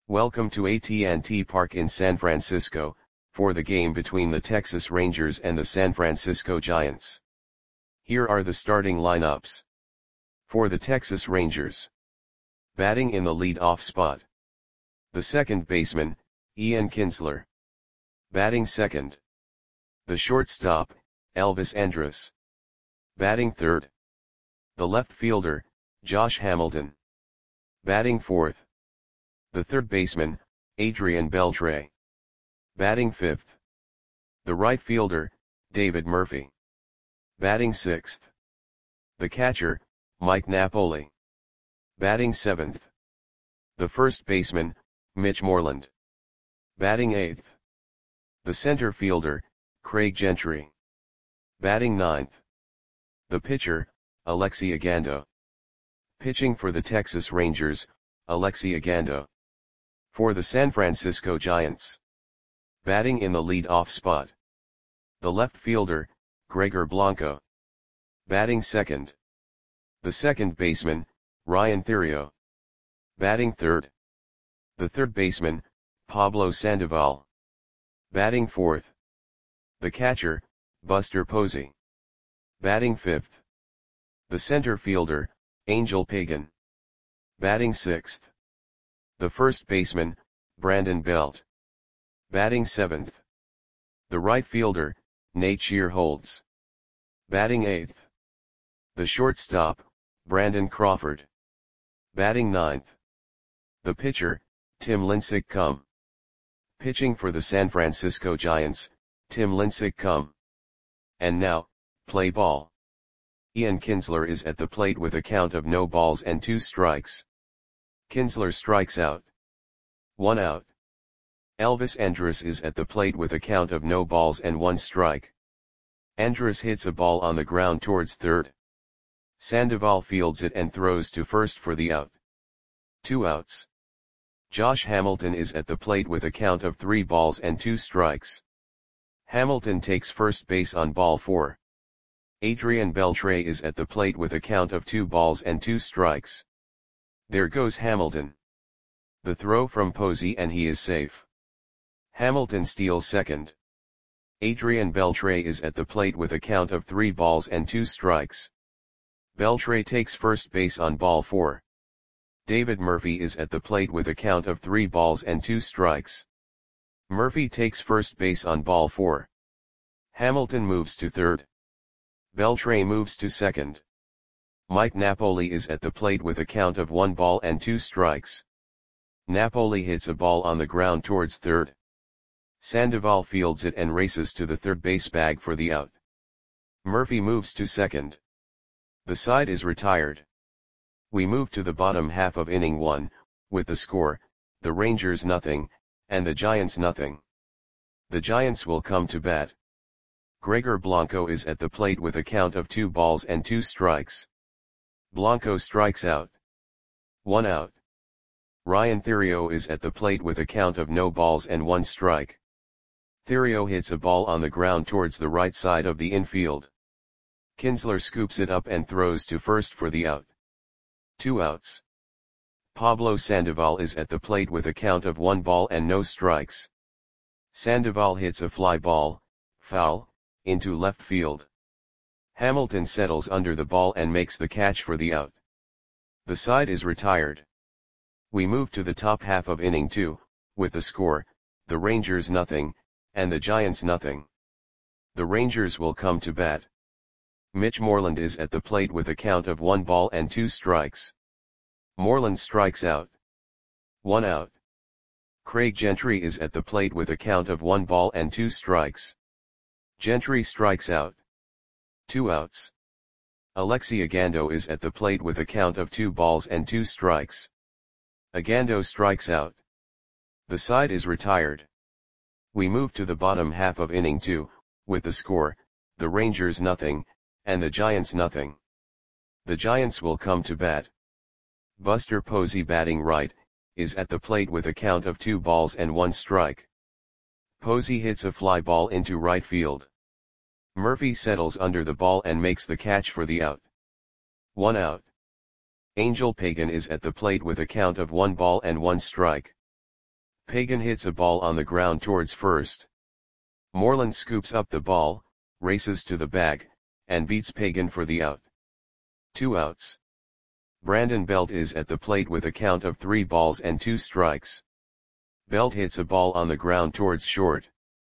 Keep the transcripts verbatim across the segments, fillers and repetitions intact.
Welcome to A T and T Park in San Francisco, for the game between the Texas Rangers and the San Francisco Giants. Here are the starting lineups. For the Texas Rangers. Batting in the lead-off spot. The second baseman, Ian Kinsler. Batting second. The shortstop, Elvis Andrus. Batting third. The left fielder, Josh Hamilton. Batting fourth. The third baseman, Adrian Beltre. Batting fifth. The right fielder, David Murphy. Batting sixth. The catcher, Mike Napoli. Batting seventh. The first baseman, Mitch Moreland. Batting eighth. The center fielder, Craig Gentry. Batting ninth. The pitcher, Alexi Ogando. Pitching for the Texas Rangers, Alexi Ogando. For the San Francisco Giants. Batting in the lead-off spot. The left fielder, Gregor Blanco. Batting second. The second baseman, Ryan Theriot. Batting third. The third baseman, Pablo Sandoval. Batting fourth. The catcher, Buster Posey. Batting fifth. The center fielder, Angel Pagan. Batting sixth. The first baseman, Brandon Belt. Batting seventh. The right fielder, Nate Shearholtz. Batting eighth. The shortstop, Brandon Crawford. Batting ninth. The pitcher, Tim Lincecum. Pitching for the San Francisco Giants, Tim Lincecum. And now, play ball. Ian Kinsler is at the plate with a count of no balls and two strikes. Kinsler strikes out. One out. Elvis Andrus is at the plate with a count of no balls and one strike. Andrus hits a ball on the ground towards third. Sandoval fields it and throws to first for the out. Two outs. Josh Hamilton is at the plate with a count of three balls and two strikes. Hamilton takes first base on ball four. Adrian Beltre is at the plate with a count of two balls and two strikes. There goes Hamilton. The throw from Posey and he is safe. Hamilton steals second. Adrian Beltre is at the plate with a count of three balls and two strikes. Beltre takes first base on ball four. David Murphy is at the plate with a count of three balls and two strikes. Murphy takes first base on ball four. Hamilton moves to third. Beltre moves to second. Mike Napoli is at the plate with a count of one ball and two strikes. Napoli hits a ball on the ground towards third. Sandoval fields it and races to the third base bag for the out. Murphy moves to second. The side is retired. We move to the bottom half of inning one, with the score, the Rangers nothing, and the Giants nothing. The Giants will come to bat. Gregor Blanco is at the plate with a count of two balls and two strikes. Blanco strikes out. One out. Ryan Theriot is at the plate with a count of no balls and one strike. Theriot hits a ball on the ground towards the right side of the infield. Kinsler scoops it up and throws to first for the out. Two outs. Pablo Sandoval is at the plate with a count of one ball and no strikes. Sandoval hits a fly ball, foul, into left field. Hamilton settles under the ball and makes the catch for the out. The side is retired. We move to the top half of inning two, with the score, the Rangers nothing, and the Giants nothing. The Rangers will come to bat. Mitch Moreland is at the plate with a count of one ball and two strikes. Moreland strikes out. One out. Craig Gentry is at the plate with a count of one ball and two strikes. Gentry strikes out. Two outs. Alexi Ogando is at the plate with a count of two balls and two strikes. Ogando strikes out. The side is retired. We move to the bottom half of inning two, with the score, the Rangers nothing, and the Giants nothing. The Giants will come to bat. Buster Posey batting right, is at the plate with a count of two balls and one strike. Posey hits a fly ball into right field. Murphy settles under the ball and makes the catch for the out. One out. Angel Pagan is at the plate with a count of one ball and one strike. Pagan hits a ball on the ground towards first. Moreland scoops up the ball, races to the bag, and beats Pagan for the out. Two outs. Brandon Belt is at the plate with a count of three balls and two strikes. Belt hits a ball on the ground towards short.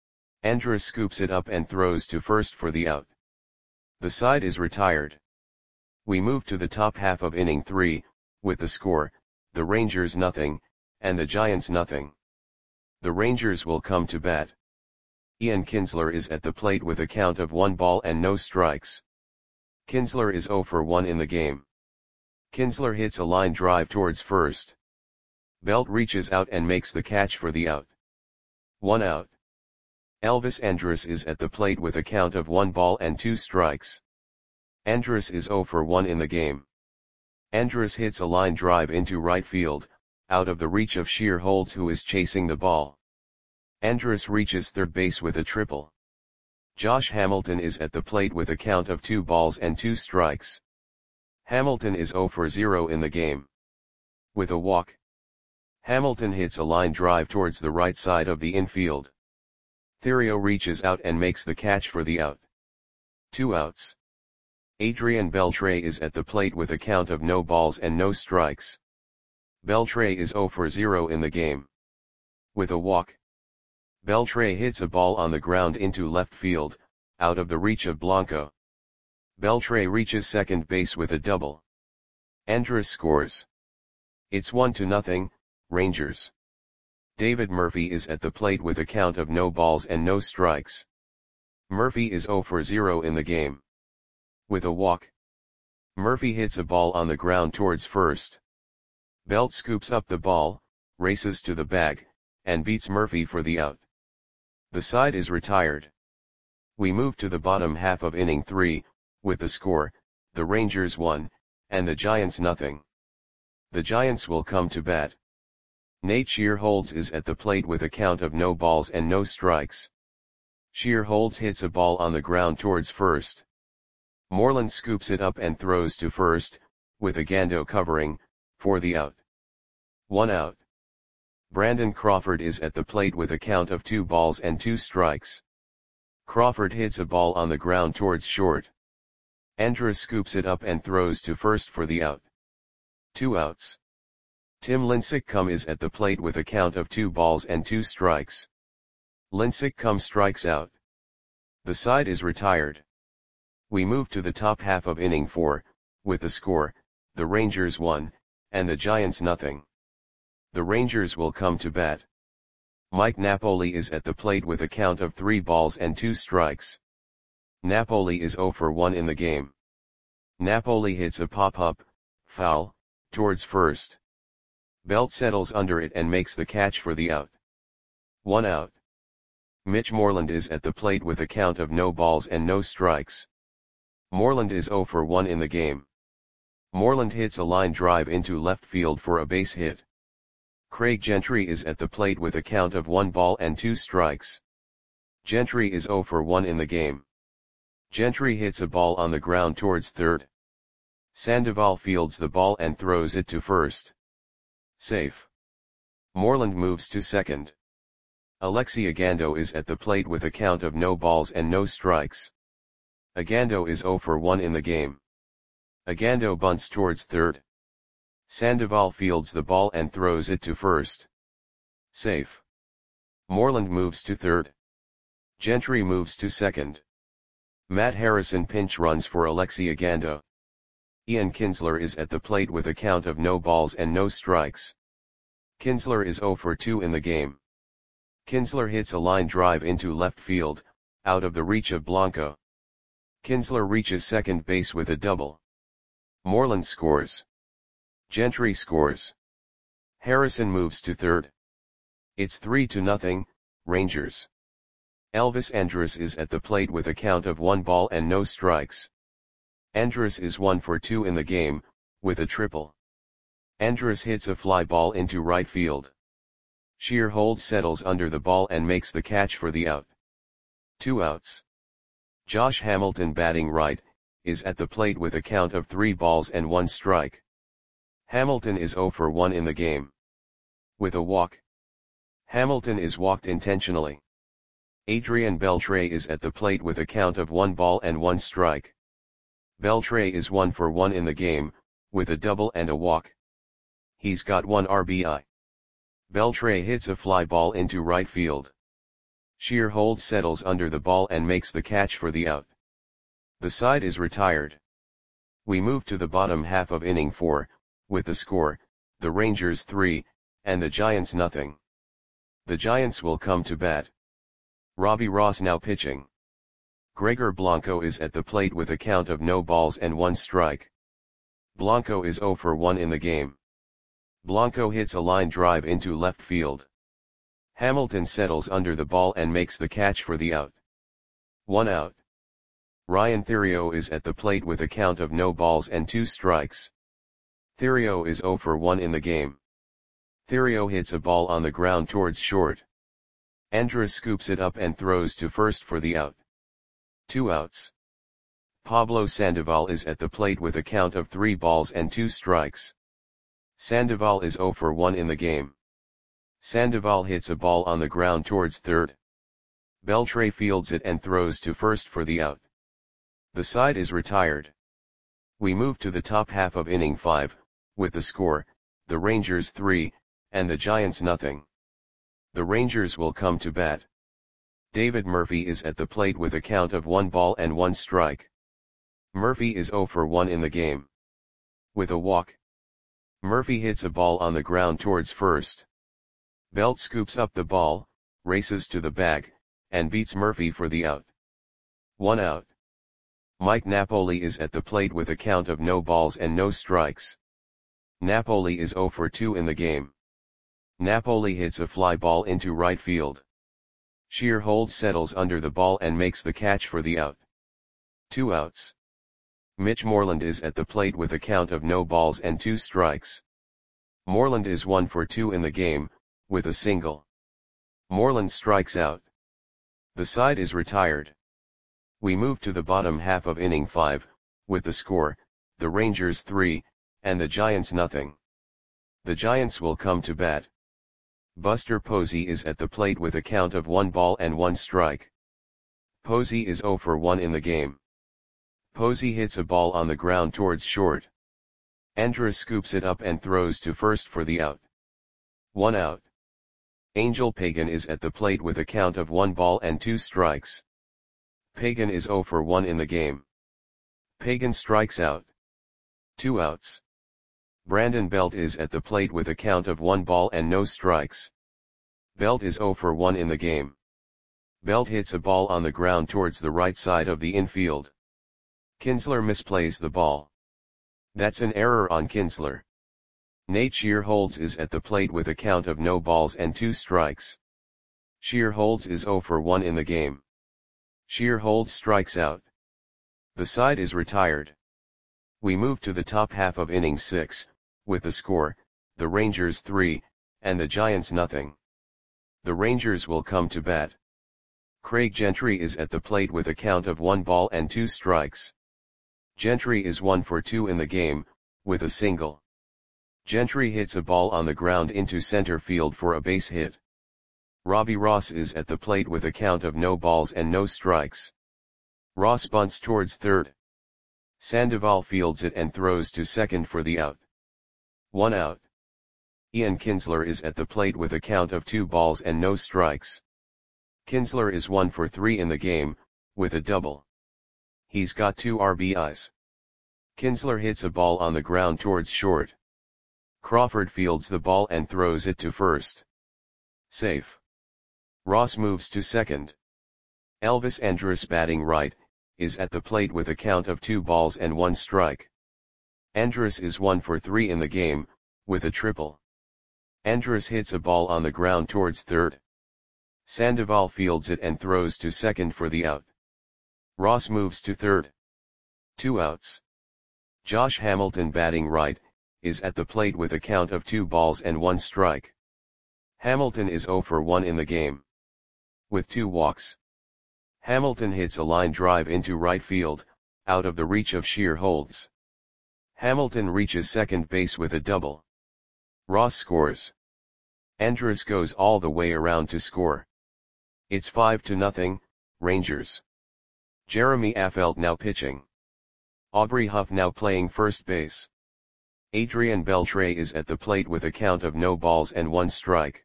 Andrus scoops it up and throws to first for the out. The side is retired. We move to the top half of inning three, with the score, the Rangers nothing, and the Giants nothing. The Rangers will come to bat. Ian Kinsler is at the plate with a count of one ball and no strikes. Kinsler is oh for one in the game. Kinsler hits a line drive towards first. Belt reaches out and makes the catch for the out. One out. Elvis Andrus is at the plate with a count of one ball and two strikes. Andrus is oh for one in the game. Andrus hits a line drive into right field, out of the reach of Shearholtz, who is chasing the ball. Andrus reaches third base with a triple. Josh Hamilton is at the plate with a count of two balls and two strikes. Hamilton is oh for zero in the game. With a walk. Hamilton hits a line drive towards the right side of the infield. Theriot reaches out and makes the catch for the out. Two outs. Adrian Beltre is at the plate with a count of no balls and no strikes. Beltre is oh for zero in the game. With a walk. Beltre hits a ball on the ground into left field, out of the reach of Blanco. Beltre reaches second base with a double. Andrus scores. It's one to nothing, Rangers. David Murphy is at the plate with a count of no balls and no strikes. Murphy is oh for zero in the game. With a walk. Murphy hits a ball on the ground towards first. Belt scoops up the ball, races to the bag, and beats Murphy for the out. The side is retired. We move to the bottom half of inning three, with the score, the Rangers one, and the Giants nothing. The Giants will come to bat. Nate Shearholtz is at the plate with a count of no balls and no strikes. Shearholtz hits a ball on the ground towards first. Moreland scoops it up and throws to first, with Agando covering, for the out. One out. Brandon Crawford is at the plate with a count of two balls and two strikes. Crawford hits a ball on the ground towards short. Andrus scoops it up and throws to first for the out. Two outs. Tim Lincecum is at the plate with a count of two balls and two strikes. Lincecum strikes out. The side is retired. We move to the top half of inning four, with the score, the Rangers one, and the Giants nothing. The Rangers will come to bat. Mike Napoli is at the plate with a count of three balls and two strikes. Napoli is oh for one in the game. Napoli hits a pop-up, foul, towards first. Belt settles under it and makes the catch for the out. One out. Mitch Moreland is at the plate with a count of no balls and no strikes. Moreland is oh for one in the game. Moreland hits a line drive into left field for a base hit. Craig Gentry is at the plate with a count of one ball and two strikes. Gentry is oh for one in the game. Gentry hits a ball on the ground towards third. Sandoval fields the ball and throws it to first. Safe. Moreland moves to second. Alexi Agando is at the plate with a count of no balls and no strikes. Agando is oh for one in the game. Agando bunts towards third. Sandoval fields the ball and throws it to first. Safe. Moreland moves to third. Gentry moves to second. Matt Harrison pinch runs for Alexi Agando. Ian Kinsler is at the plate with a count of no balls and no strikes. Kinsler is oh for two in the game. Kinsler hits a line drive into left field, out of the reach of Blanco. Kinsler reaches second base with a double. Moreland scores. Gentry scores. Harrison moves to third. It's three to nothing, Rangers. Elvis Andrus is at the plate with a count of one ball and no strikes. Andrus is one for two in the game, with a triple. Andrus hits a fly ball into right field. Shearholtz settles under the ball and makes the catch for the out. Two outs. Josh Hamilton, batting right, is at the plate with a count of three balls and one strike. Hamilton is oh for one in the game. With a walk. Hamilton is walked intentionally. Adrian Beltre is at the plate with a count of one ball and one strike. Beltre is one for one in the game, with a double and a walk. He's got one R B I. Beltre hits a fly ball into right field. Sheer Holds settles under the ball and makes the catch for the out. The side is retired. We move to the bottom half of inning four, with the score, the Rangers three, and the Giants nothing. The Giants will come to bat. Robbie Ross now pitching. Gregor Blanco is at the plate with a count of no balls and one strike. Blanco is zero for one in the game. Blanco hits a line drive into left field. Hamilton settles under the ball and makes the catch for the out. One out. Ryan Theriot is at the plate with a count of no balls and two strikes. Theriot is zero for one in the game. Theriot hits a ball on the ground towards short. Andrus scoops it up and throws to first for the out. Two outs. Pablo Sandoval is at the plate with a count of three balls and two strikes. Sandoval is zero for one in the game. Sandoval hits a ball on the ground towards third. Beltre fields it and throws to first for the out. The side is retired. We move to the top half of inning five, with the score, the Rangers three, and the Giants nothing. The Rangers will come to bat. David Murphy is at the plate with a count of one ball and one strike. Murphy is zero for one in the game. With a walk. Murphy hits a ball on the ground towards first. Belt scoops up the ball, races to the bag, and beats Murphy for the out. One out. Mike Napoli is at the plate with a count of no balls and no strikes. Napoli is zero for two in the game. Napoli hits a fly ball into right field. Sheer Holds settles under the ball and makes the catch for the out. Two outs. Mitch Moreland is at the plate with a count of no balls and two strikes. Moreland is one for two in the game, with a single. Moreland strikes out. The side is retired. We move to the bottom half of inning five, with the score, the Rangers three, and the Giants nothing. The Giants will come to bat. Buster Posey is at the plate with a count of one ball and one strike. Posey is zero for one in the game. Posey hits a ball on the ground towards short. Andrus scoops it up and throws to first for the out. One out. Angel Pagan is at the plate with a count of one ball and two strikes. Pagan is zero for one in the game. Pagan strikes out. Two outs. Brandon Belt is at the plate with a count of one ball and no strikes. Belt is zero for one in the game. Belt hits a ball on the ground towards the right side of the infield. Kinsler misplays the ball. That's an error on Kinsler. Nate Sheer Holds is at the plate with a count of no balls and two strikes. Sheer Holds is zero for one in the game. Sheer Holds strikes out. The side is retired. We move to the top half of inning six, with the score, the Rangers three, and the Giants nothing. The Rangers will come to bat. Craig Gentry is at the plate with a count of one ball and two strikes. Gentry is one for two in the game, with a single. Gentry hits a ball on the ground into center field for a base hit. Robbie Ross is at the plate with a count of no balls and no strikes. Ross bunts towards third. Sandoval fields it and throws to second for the out. One out. Ian Kinsler is at the plate with a count of two balls and no strikes. Kinsler is one for three in the game, with a double. He's got two R B Is. Kinsler hits a ball on the ground towards short. Crawford fields the ball and throws it to first. Safe. Ross moves to second. Elvis Andrus, batting right, is at the plate with a count of two balls and one strike. Andrus is one for three in the game, with a triple. Andrus hits a ball on the ground towards third. Sandoval fields it and throws to second for the out. Ross moves to third. Two outs. Josh Hamilton, batting right, is at the plate with a count of two balls and one strike. Hamilton is zero for one in the game. With two walks. Hamilton hits a line drive into right field, out of the reach of Sheer Holds. Hamilton reaches second base with a double. Ross scores. Andrus goes all the way around to score. It's five to nothing, Rangers. Jeremy Affeldt now pitching. Aubrey Huff now playing first base. Adrian Beltre is at the plate with a count of no balls and one strike.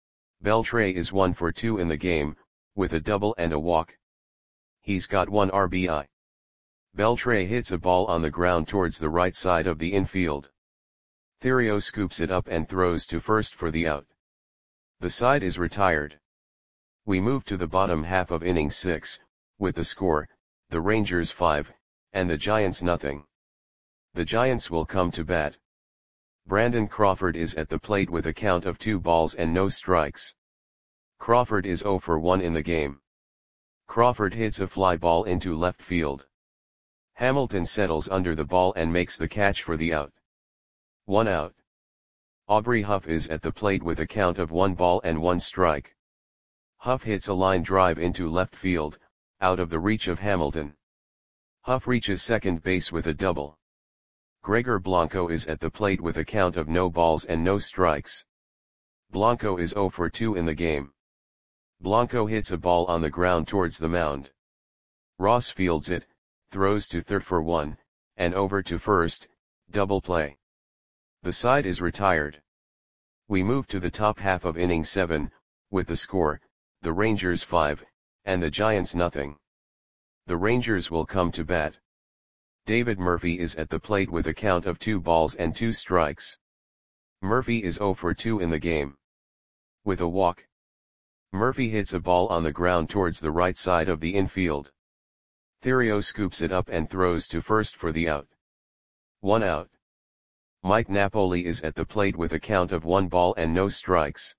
Beltre is one for two in the game, with a double and a walk. He's got one R B I. Beltre hits a ball on the ground towards the right side of the infield. Theriot scoops it up and throws to first for the out. The side is retired. We move to the bottom half of inning six, with the score, the Rangers five, and the Giants nothing. The Giants will come to bat. Brandon Crawford is at the plate with a count of two balls and no strikes. Crawford is zero for one in the game. Crawford hits a fly ball into left field. Hamilton settles under the ball and makes the catch for the out. One out. Aubrey Huff is at the plate with a count of one ball and one strike. Huff hits a line drive into left field, out of the reach of Hamilton. Huff reaches second base with a double. Gregor Blanco is at the plate with a count of no balls and no strikes. Blanco is zero for two in the game. Blanco hits a ball on the ground towards the mound. Ross fields it, throws to third for one, and over to first, double play. The side is retired. We move to the top half of inning seven, with the score, the Rangers five, and the Giants nothing. The Rangers will come to bat. David Murphy is at the plate with a count of two balls and two strikes. Murphy is zero for two in the game. With a walk. Murphy hits a ball on the ground towards the right side of the infield. Theriot scoops it up and throws to first for the out. One out. Mike Napoli is at the plate with a count of one ball and no strikes.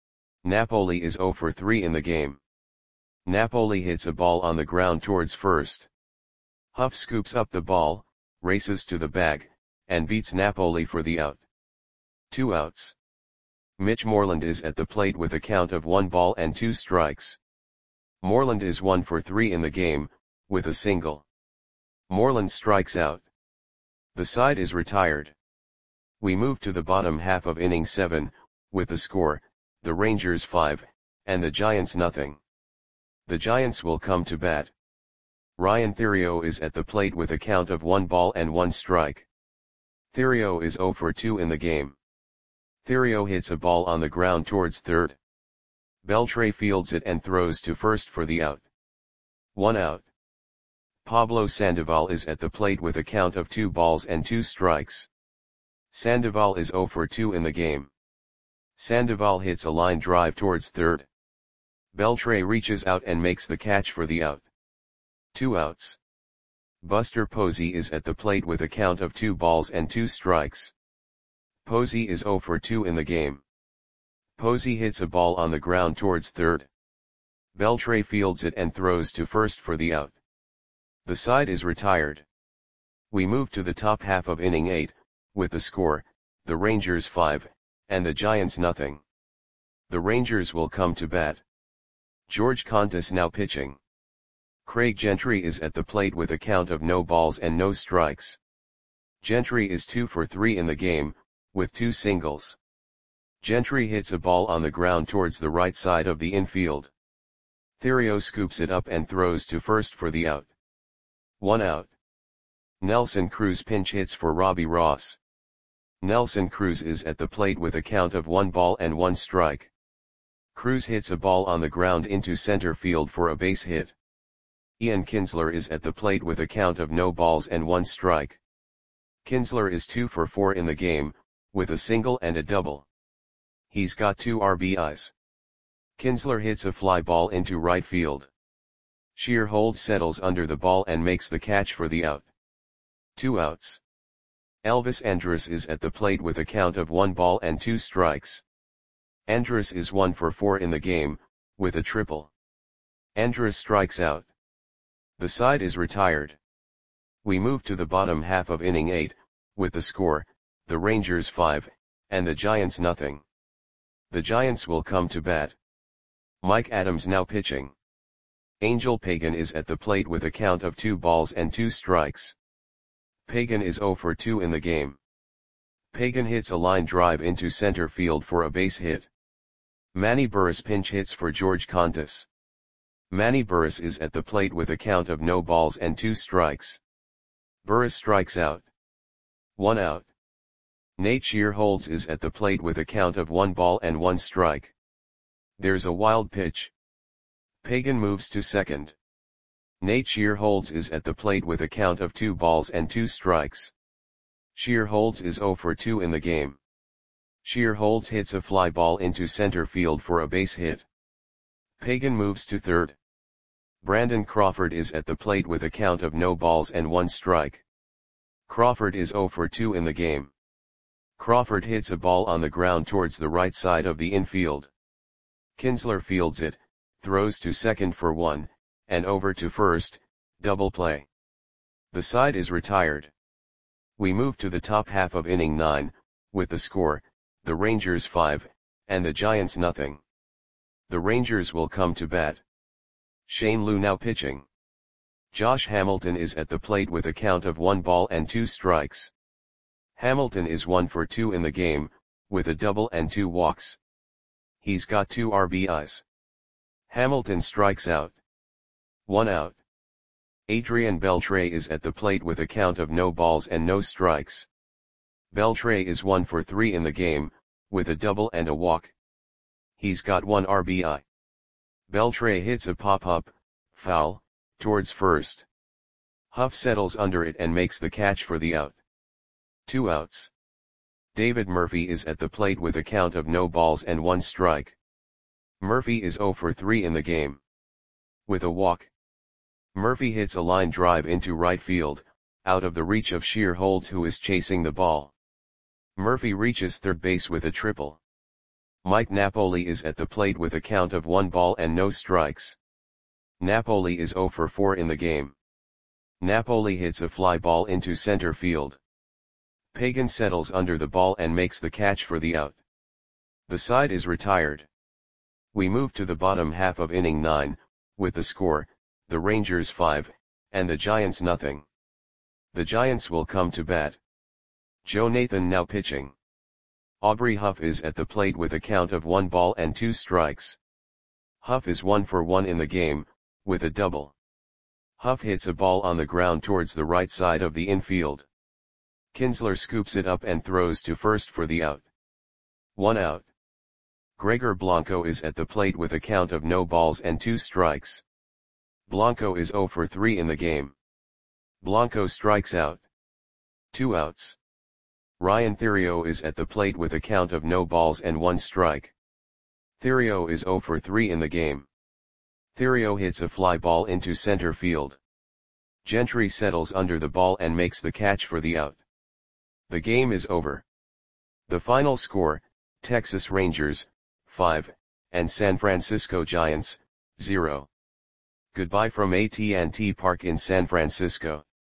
Napoli is zero for three in the game. Napoli hits a ball on the ground towards first. Huff scoops up the ball, races to the bag, and beats Napoli for the out. Two outs. Mitch Moreland is at the plate with a count of one ball and two strikes. Moreland is one for three in the game, with a single. Moreland strikes out. The side is retired. We move to the bottom half of inning seven, with the score, the Rangers five, and the Giants nothing. The Giants will come to bat. Ryan Theriot is at the plate with a count of one ball and one strike. Theriot is zero for two in the game. Theriot hits a ball on the ground towards third. Beltre fields it and throws to first for the out. One out. Pablo Sandoval is at the plate with a count of two balls and two strikes. Sandoval is zero for two in the game. Sandoval hits a line drive towards third. Beltre reaches out and makes the catch for the out. Two outs. Buster Posey is at the plate with a count of two balls and two strikes. Posey is zero for two in the game. Posey hits a ball on the ground towards third. Beltre fields it and throws to first for the out. The side is retired. We move to the top half of inning eight, with the score, the Rangers five, and the Giants nothing. The Rangers will come to bat. George Contis now pitching. Craig Gentry is at the plate with a count of no balls and no strikes. Gentry is two for three in the game, with two singles. Gentry hits a ball on the ground towards the right side of the infield. Theriot scoops it up and throws to first for the out. One out. Nelson Cruz pinch hits for Robbie Ross. Nelson Cruz is at the plate with a count of one ball and one strike. Cruz hits a ball on the ground into center field for a base hit. Ian Kinsler is at the plate with a count of no balls and one strike. Kinsler is two for four in the game, with a single and a double. He's got two R B Is. Kinsler hits a fly ball into right field. Shearhold settles under the ball and makes the catch for the out. Two outs. Elvis Andrus is at the plate with a count of one ball and two strikes. Andrus is one for four in the game, with a triple. Andrus strikes out. The side is retired. We move to the bottom half of inning eight, with the score, the Rangers five, and the Giants nothing. The Giants will come to bat. Mike Adams now pitching. Angel Pagan is at the plate with a count of two balls and two strikes. Pagan is zero for two in the game. Pagan hits a line drive into center field for a base hit. Manny Burris pinch hits for George Contis. Manny Burris is at the plate with a count of no balls and two strikes. Burris strikes out. One out. Nate Shearholds is at the plate with a count of one ball and one strike. There's a wild pitch. Pagan moves to second. Nate Shearholds is at the plate with a count of two balls and two strikes. Shearholds is oh for two in the game. Shearholds hits a fly ball into center field for a base hit. Pagan moves to third. Brandon Crawford is at the plate with a count of no balls and one strike. Crawford is oh for two in the game. Crawford hits a ball on the ground towards the right side of the infield. Kinsler fields it, throws to second for one, and over to first, double play. The side is retired. We move to the top half of inning nine, with the score, the Rangers five, and the Giants nothing. The Rangers will come to bat. Shane Lou now pitching. Josh Hamilton is at the plate with a count of one ball and two strikes. Hamilton is one for two in the game, with a double and two walks. He's got two R B Is. Hamilton strikes out. One out. Adrian Beltre is at the plate with a count of no balls and no strikes. Beltre is one for three in the game, with a double and a walk. He's got one R B I. Beltre hits a pop-up, foul, towards first. Huff settles under it and makes the catch for the out. Two outs. David Murphy is at the plate with a count of no balls and one strike. Murphy is oh for three in the game. With a walk. Murphy hits a line drive into right field, out of the reach of Shearholds, who is chasing the ball. Murphy reaches third base with a triple. Mike Napoli is at the plate with a count of one ball and no strikes. Napoli is oh for four in the game. Napoli hits a fly ball into center field. Pagan settles under the ball and makes the catch for the out. The side is retired. We move to the bottom half of inning nine, with the score, the Rangers five, and the Giants nothing. The Giants will come to bat. Joe Nathan now pitching. Aubrey Huff is at the plate with a count of one ball and two strikes. Huff is one for one in the game, with a double. Huff hits a ball on the ground towards the right side of the infield. Kinsler scoops it up and throws to first for the out. One out. Gregor Blanco is at the plate with a count of no balls and two strikes. Blanco is oh for three in the game. Blanco strikes out. Two outs. Ryan Theriot is at the plate with a count of no balls and one strike. Theriot is oh for three in the game. Theriot hits a fly ball into center field. Gentry settles under the ball and makes the catch for the out. The game is over. The final score, Texas Rangers, five, and San Francisco Giants, zero. Goodbye from A T and T Park in San Francisco.